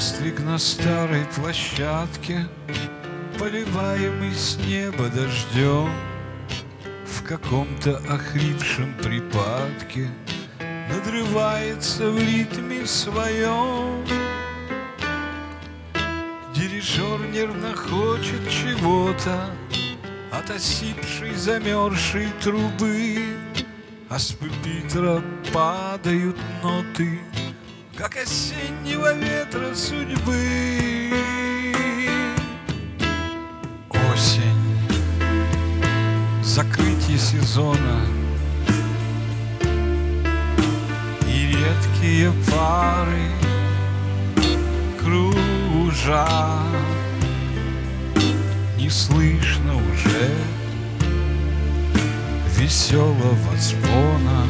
Ястреб на старой площадке, поливаемый с неба дождем, в каком-то охрипшем припадке надрывается в ритме своем. Дирижер нервно хочет чего-то от осипшей замерзшей трубы, а с пюпитра падают ноты, как осеннего ветра судьбы. Осень, закрытие сезона, и редкие пары кружа. Не слышно уже веселого звона.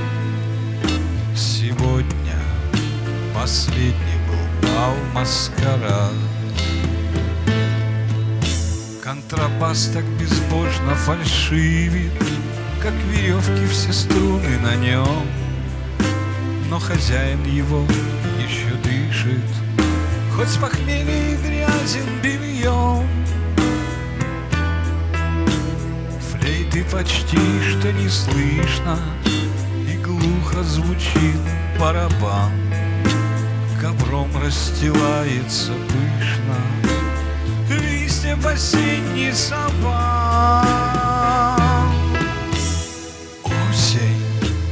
Сегодня последний был бал маскарад. Контрабас так безбожно фальшивит, как веревки все струны на нем, но хозяин его еще дышит, хоть с похмелья и грязен бельем. Флейты почти что не слышно, и глухо звучит барабан. Ковром расстилается пышно листья осенний сабан. Осень,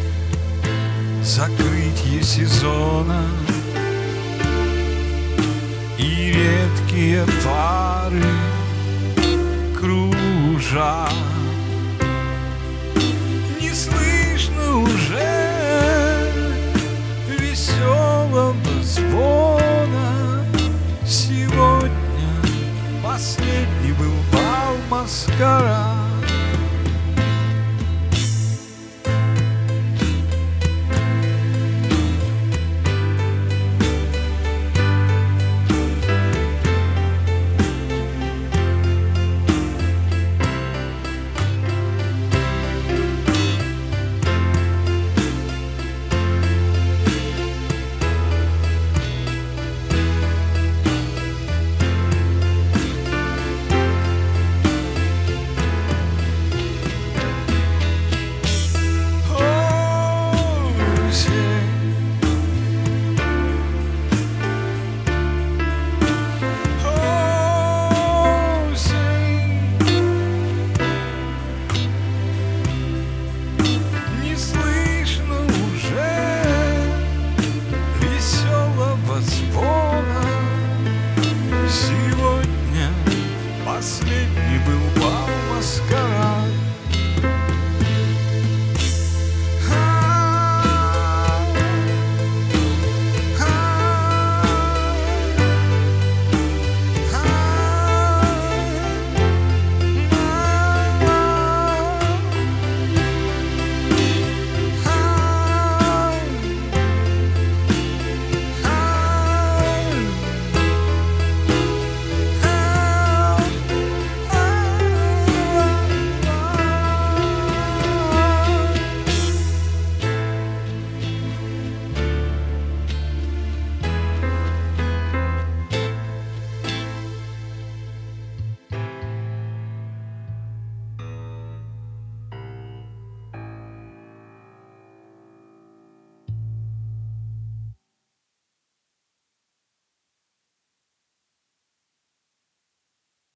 закрытие сезона, и редкие пары кружа. Не слышно уже веселого звона. Сегодня последний был бал маскарад. Сегодня последний был бал маскарад.